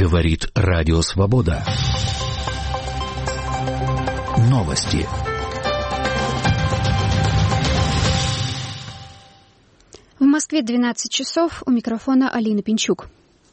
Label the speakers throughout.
Speaker 1: Говорит Радио Свобода. Новости.
Speaker 2: В Москве 12 часов. У микрофона Алина Пинчук.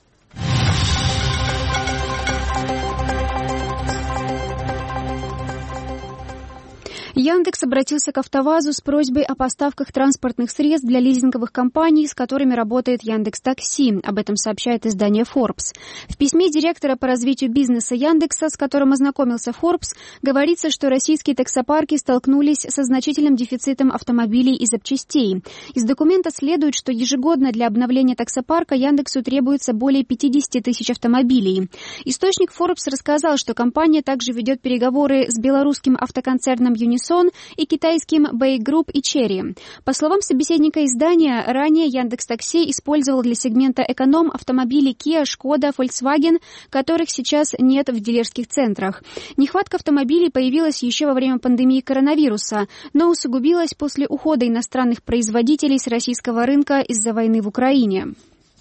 Speaker 2: Яндекс обратился к АвтоВАЗу с просьбой о поставках транспортных средств для лизинговых компаний, с которыми работает Яндекс.Такси. Об этом сообщает издание Forbes. В письме директора по развитию бизнеса Яндекса, с которым ознакомился Forbes, говорится, что российские таксопарки столкнулись со значительным дефицитом автомобилей и запчастей. Из документа следует, что ежегодно для обновления таксопарка Яндексу требуется более 50 тысяч автомобилей. Источник Forbes рассказал, что компания также ведет переговоры с белорусским автоконцерном Unison и китайским Bay Group и Chery. По словам собеседника издания, ранее Яндекс.Такси использовал для сегмента эконом автомобили Kia, Skoda, Volkswagen, которых сейчас нет в дилерских центрах. Нехватка автомобилей появилась еще во время пандемии коронавируса, но усугубилась после ухода иностранных производителей с российского рынка из-за войны в Украине.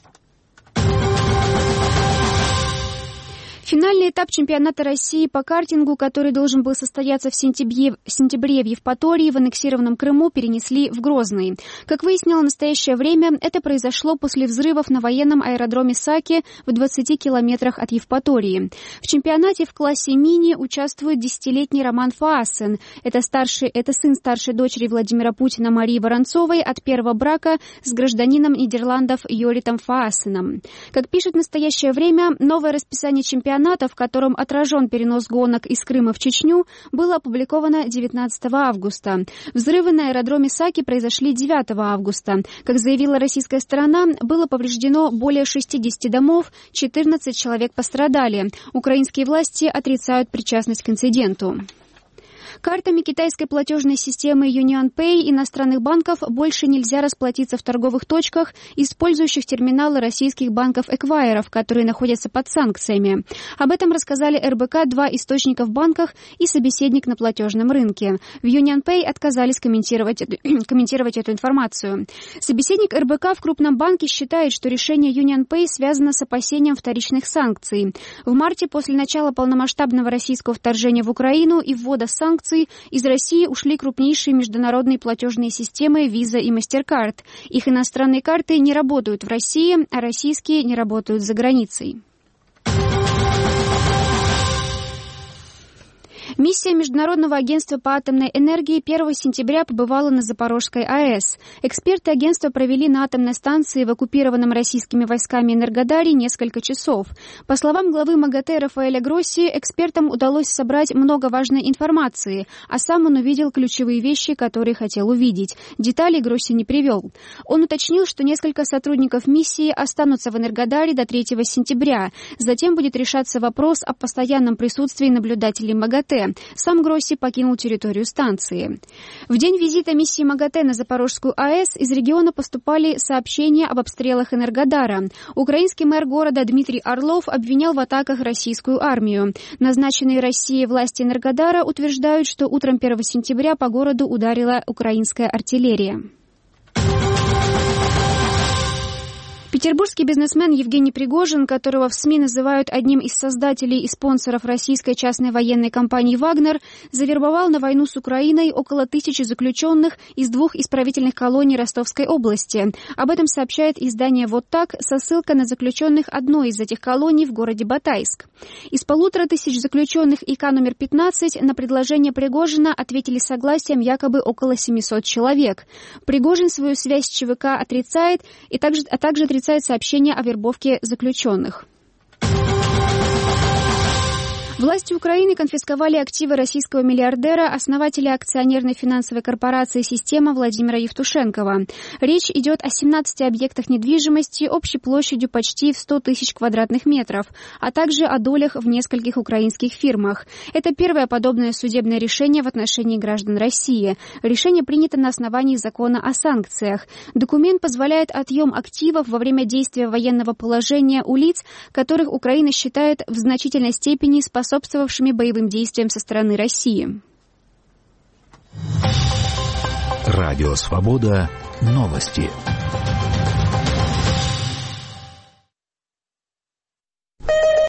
Speaker 2: Финальный этап чемпионата России по картингу, который должен был состояться в сентябре в Евпатории, в аннексированном Крыму, перенесли в Грозный. Как выяснило настоящее время, это произошло после взрывов на военном аэродроме Саки в 20 километрах от Евпатории. В чемпионате в классе мини участвует 10-летний Роман Фаасен. Это сын старшей дочери Владимира Путина Марии Воронцовой от первого брака с гражданином Нидерландов Йоритом Фаасеном. Как пишет настоящее время, новое расписание чемпионата, в котором отражен перенос гонок из Крыма в Чечню, было опубликовано 19 августа. Взрывы на аэродроме Саки произошли 9 августа. Как заявила российская сторона, было повреждено более 60 домов, 14 человек пострадали. Украинские власти отрицают причастность к инциденту. Картами китайской платежной системы UnionPay иностранных банков больше нельзя расплатиться в торговых точках, использующих терминалы российских банков-эквайеров, которые находятся под санкциями. Об этом рассказали РБК два источника в банках и собеседник на платежном рынке. В UnionPay отказались комментировать эту информацию. Собеседник РБК в крупном банке считает, что решение UnionPay связано с опасением вторичных санкций. В марте, после начала полномасштабного российского вторжения в Украину и ввода санкций, из России ушли крупнейшие международные платежные системы Visa и MasterCard. Их иностранные карты не работают в России, а российские не работают за границей. Миссия Международного агентства по атомной энергии 1 сентября побывала на Запорожской АЭС. Эксперты агентства провели на атомной станции в оккупированном российскими войсками Энергодаре несколько часов. По словам главы МАГАТЭ Рафаэля Гросси, экспертам удалось собрать много важной информации, а сам он увидел ключевые вещи, которые хотел увидеть. Деталей Гросси не привел. Он уточнил, что несколько сотрудников миссии останутся в Энергодаре до 3 сентября. Затем будет решаться вопрос о постоянном присутствии наблюдателей МАГАТЭ. Сам Гросси покинул территорию станции. В день визита миссии МАГАТЭ на Запорожскую АЭС из региона поступали сообщения об обстрелах Энергодара. Украинский мэр города Дмитрий Орлов обвинял в атаках российскую армию. Назначенные Россией власти Энергодара утверждают, что утром 1 сентября по городу ударила украинская артиллерия. Петербургский бизнесмен Евгений Пригожин, которого в СМИ называют одним из создателей и спонсоров российской частной военной компании «Вагнер», завербовал на войну с Украиной около 1000 заключенных из 2 исправительных колоний Ростовской области. Об этом сообщает издание «Вот так» со ссылкой на заключенных одной из этих колоний в городе Батайск. Из 1500 заключенных ИК номер 15 на предложение Пригожина ответили согласием якобы около 700 человек. Пригожин свою связь с ЧВК отрицает, а также отрицает сообщения о вербовке заключенных. Власти Украины конфисковали активы российского миллиардера, основателя акционерной финансовой корпорации «Система» Владимира Евтушенкова. Речь идет о 17 объектах недвижимости общей площадью почти в 100 тысяч квадратных метров, а также о долях в нескольких украинских фирмах. Это первое подобное судебное решение в отношении граждан России. Решение принято на основании закона о санкциях. Документ позволяет отъем активов во время действия военного положения у лиц, которых Украина считает в значительной степени способствовавшими боевым действиям со стороны России.
Speaker 1: Радио Свобода. Новости.